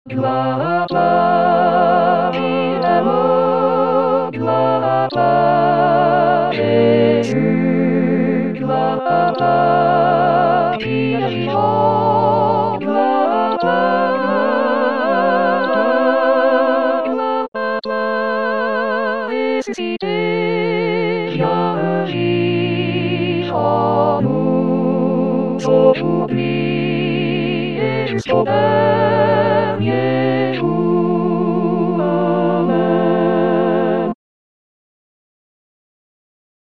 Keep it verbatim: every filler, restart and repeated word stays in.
Gloire à toi, évidemment, gloire à toi, Jésus, gloire à toi, qui est vivant, gloire à toi, gloire à toi, ressuscité, bien vivant, nous aujourd'hui et jusqu'au dernier jour.